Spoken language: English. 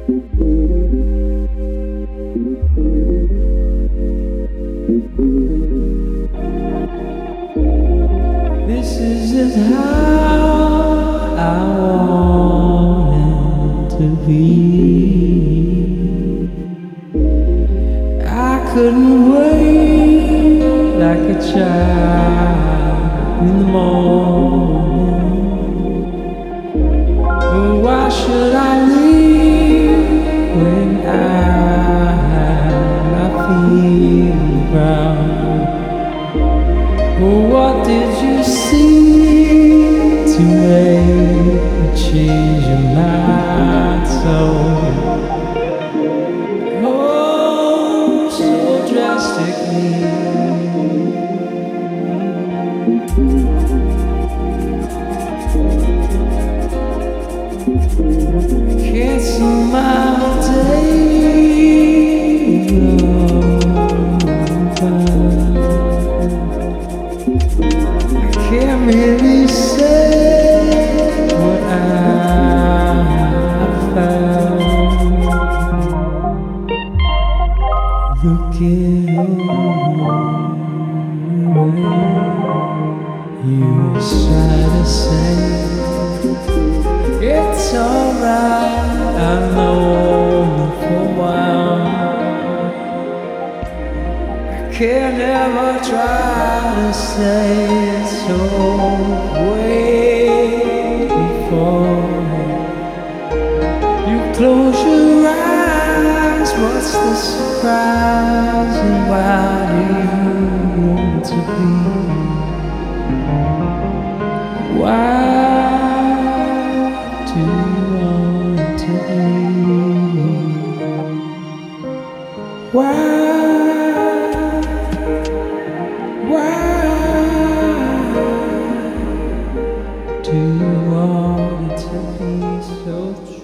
This isn't how I wanted to be. I couldn't wait like a child in the morning. Why should I leave when I'm feeling proud? What did you see to make me change your mind so drastically? Can't see my day can't really say what I found. Looking away, you try to say it's alright. I've known you for a while. Can't ever try to say it's so waiting for me. You close your eyes, what's the surprise? And why do you want to be? Why do you want to be? Why do you want it to be so true?